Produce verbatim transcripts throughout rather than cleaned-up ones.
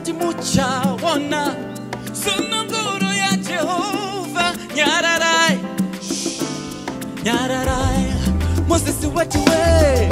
eti muchaona sununguru ya Jehova. Nyararai, nyararai, Moses wetu we.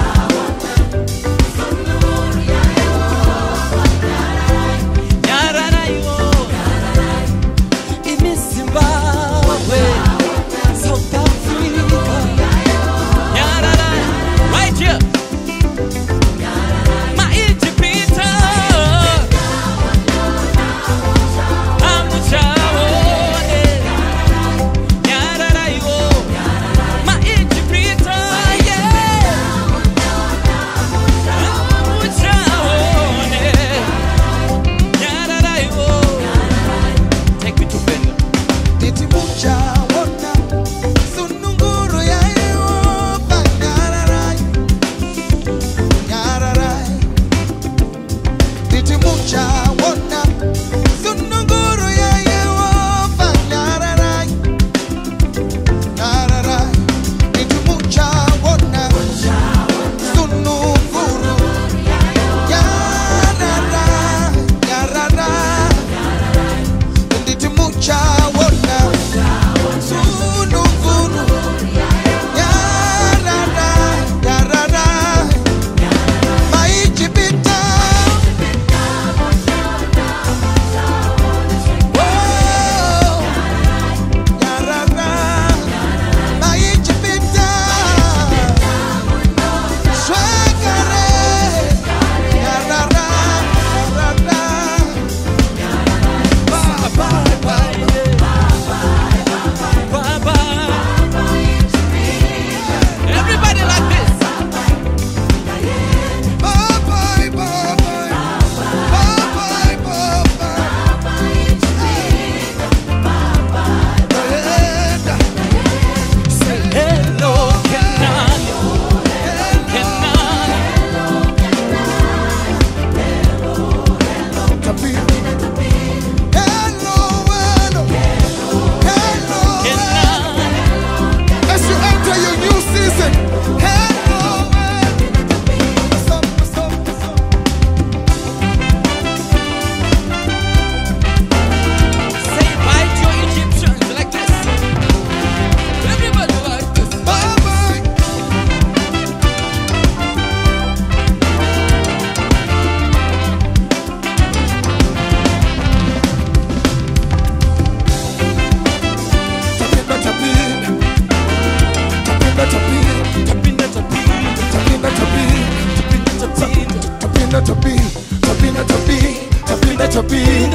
Tapina,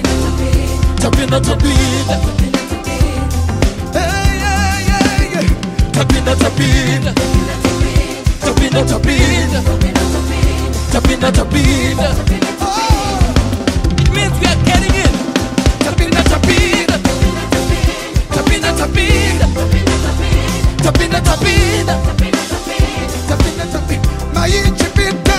tapina, tapina, hey, yeah, yeah, yeah. Tapina, tapina, tapina, tapina, tapina, tapina. Oh, it means we are getting in. Tapina, tapina, tapina, tapina, tapina, tapina, tapina, tapina. My Egyptian.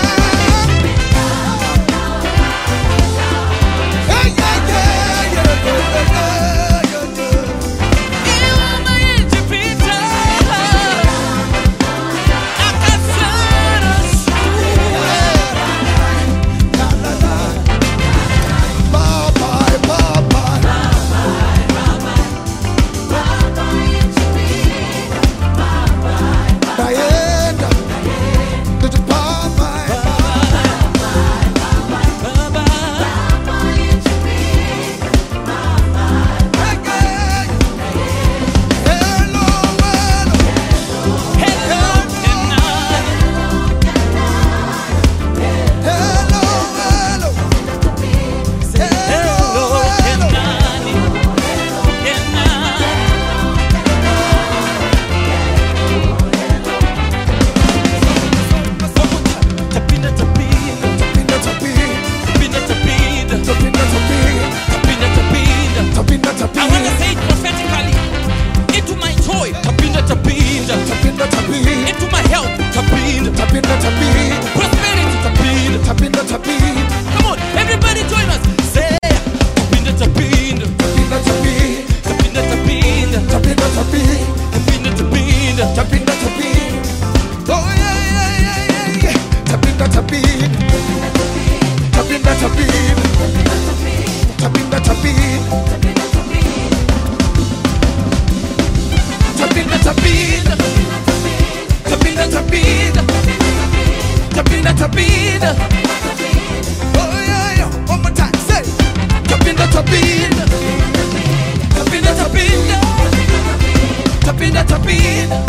tapinda, tapinda, tapinda, tapinda, tapinda.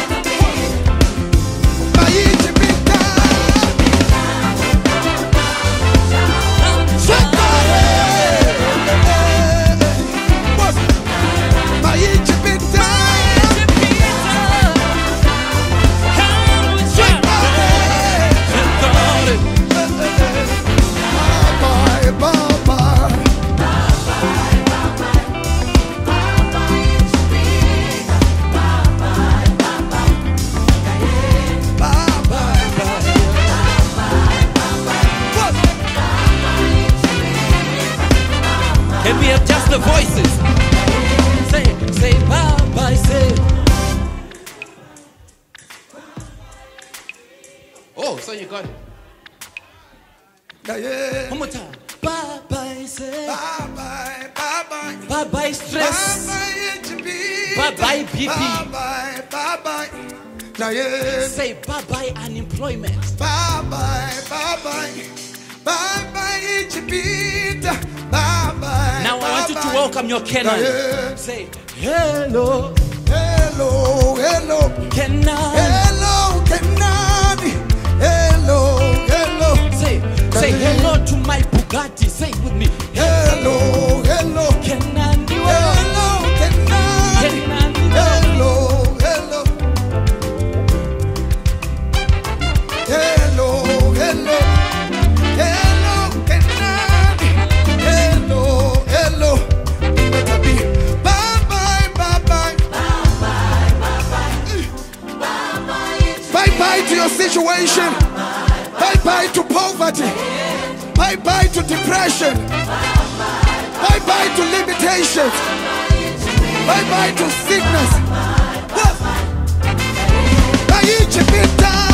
Maite pinta, chegare. Maite pinta, can we have just the voices? Say, say, bye bye, say. Oh, so you got it. Yeah, yeah. One more time. Bye bye, say. Bye bye, bye bye. Bye bye, stress. Bye bye, H B. Bye bye, B P. Bye bye, bye bye. Yeah, yeah. Say bye bye, unemployment. Bye bye, bye bye. Bye bye, H B. Bye bye. Now I want you to welcome your Kenan. Yeah. Say hello, hello, hello, Kenan. Hello, Kenan. Hello, hello. Say, say hello to my Bugatti. Say it with me. Hello, hello, Kenan. Hello, Kenan. Kenan. Hello, hello. Hello, hello. Hello, Kenan. Hello, hello. Bye bye, bye bye. Bye bye to your situation. Bye bye to poverty. Bye bye to depression. Bye bye to limitations. Bye bye to sickness. Bye each bit down.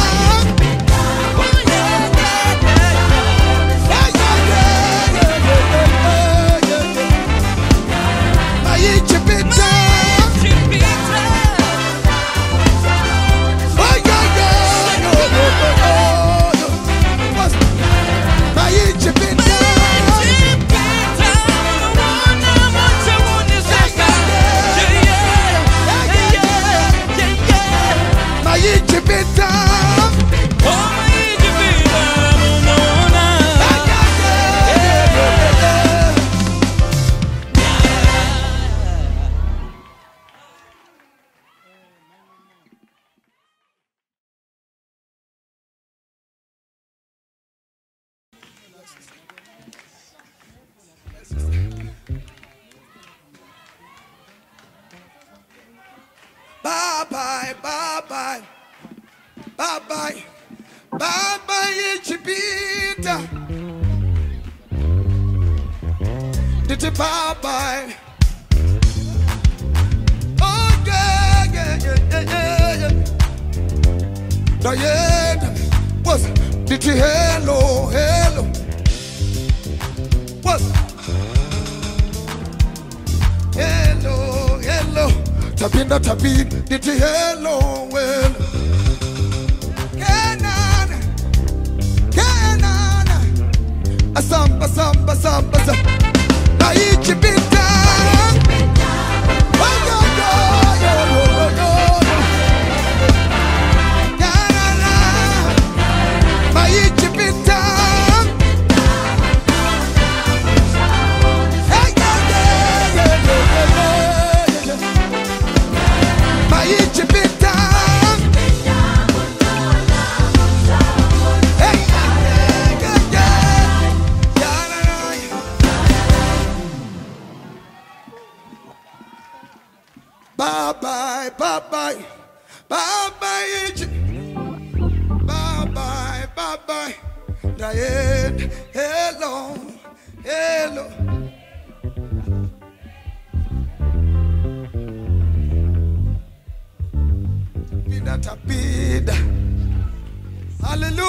Bye bye, bye bye, bye bye, bye bye, Echibita. Did you bye bye? Oh yeah, yeah, yeah, yeah, yeah. Diana was did you hello, hello? Was hello, hello. Tapinda tapin, did you hello, well? Kenan, Kenan, asamba, samba, samba, samba. Na ichi bita, oh yo yo yo yo yo yo. Kenan, na ichi bita. Hey yeah yeah yeah yeah yeah. Ichi bita. Hey yeah yeah yeah. Bye bye, bye bye, bye bye, Ichi. Bye bye, bye bye. Diane, hello, hello. Tapida. Hallelujah.